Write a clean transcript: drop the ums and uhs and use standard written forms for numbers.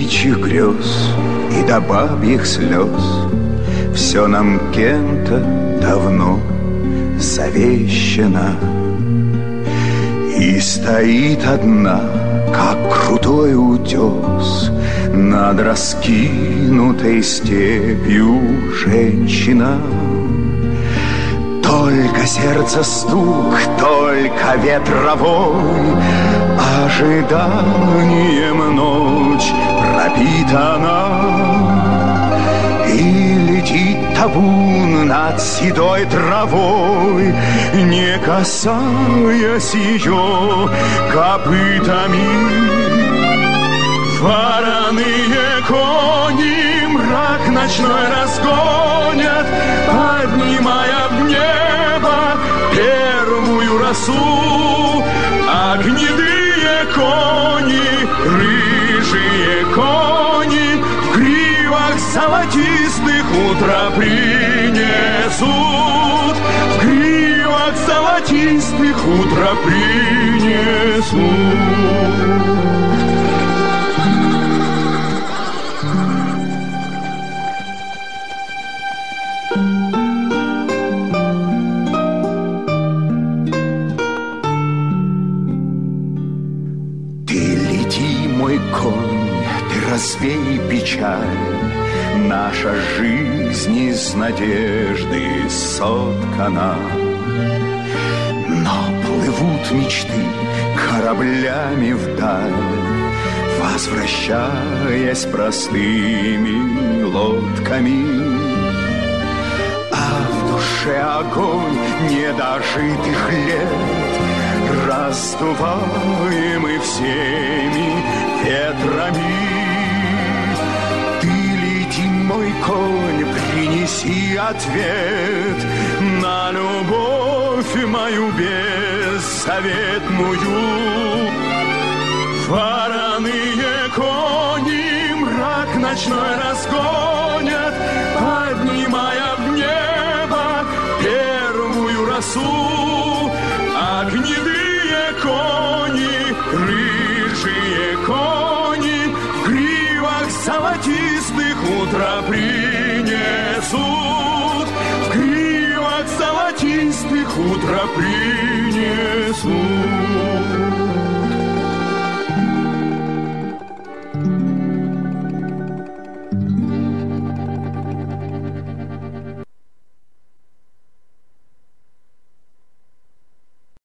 птичьих грез и до бабьих слез все нам кем-то давно завещено. И стоит одна, как крутой утес, над раскинутой степью женщина. Только сердце стук, только ветровой ожиданием ночь пропитана. И летит табун над седой травой, не касаясь ее копытами. Вороные кони мрак ночной разгонят, поднимая в небо первую росу. А гнедые кони, рыжие кони в гривах золотистых утро принесут. В гривах золотистых утро принесут. Развей печаль, наша жизнь из надежды соткана. Но плывут мечты кораблями вдаль, возвращаясь простыми лодками. А в душе огонь недожитых лет, раздуваемый всеми ветрами. Мой конь, принеси ответ на любовь мою беззаветную. Вороные кони мрак ночной разгонят, поднимая в небо первую росу. А гнедые кони, рыжие кони в гривах золотистых утро принесут. В гривах золотистых утро принесут.